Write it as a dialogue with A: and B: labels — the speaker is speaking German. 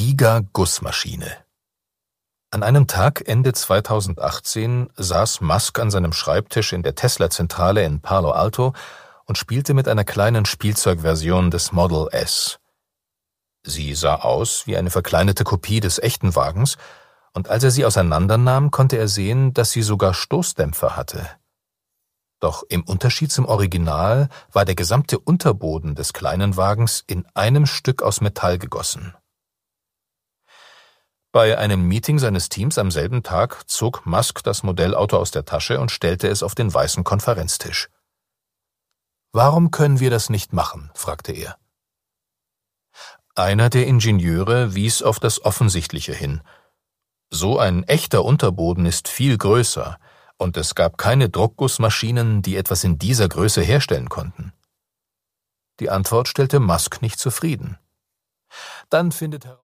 A: Giga-Gussmaschine. An einem Tag Ende 2018 saß Musk an seinem Schreibtisch in der Tesla-Zentrale in Palo Alto und spielte mit einer kleinen Spielzeugversion des Model S. Sie sah aus wie eine verkleinerte Kopie des echten Wagens, und als er sie auseinandernahm, konnte er sehen, dass sie sogar Stoßdämpfer hatte. Doch im Unterschied zum Original war der gesamte Unterboden des kleinen Wagens in einem Stück aus Metall gegossen. Bei einem Meeting seines Teams am selben Tag zog Musk das Modellauto aus der Tasche und stellte es auf den weißen Konferenztisch. »Warum können wir das nicht machen?« fragte er. Einer der Ingenieure wies auf das Offensichtliche hin. So ein echter Unterboden ist viel größer, und es gab keine Druckgussmaschinen, die etwas in dieser Größe herstellen konnten. Die Antwort stellte Musk nicht zufrieden. Dann findet